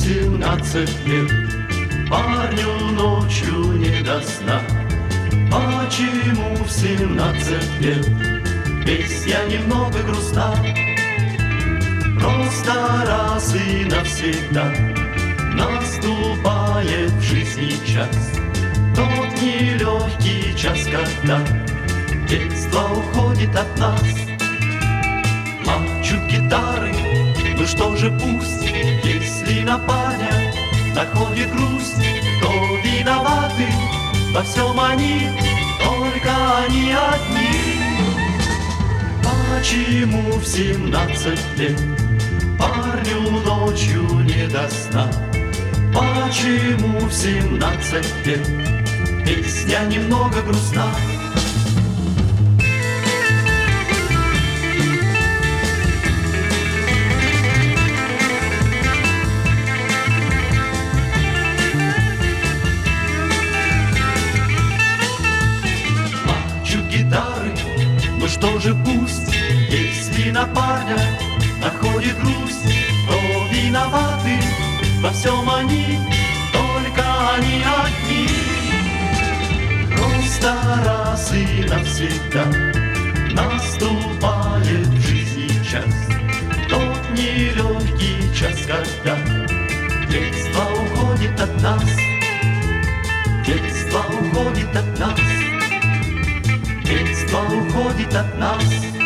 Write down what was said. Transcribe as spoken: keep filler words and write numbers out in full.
семнадцать лет, парню ночью не до сна. Почему в семнадцать лет песня немного грустна? Просто раз и навсегда наступает в жизни час, тот нелегкий час, когда детство уходит от нас. Плачут гитары, ну что же пусть, если на парня находит грусть, то виноваты во всем они, только они одни. Почему в семнадцать лет парню ночью не до сна? Почему в семнадцать лет песня немного грустна? Гитары, ну что же пусть, если на парня находит грусть, то виноваты во всем они, только они одни. Просто раз и навсегда наступает в жизни час, тот нелегкий час, когда детство уходит от нас, детство уходит от нас. Детство уходит от нас.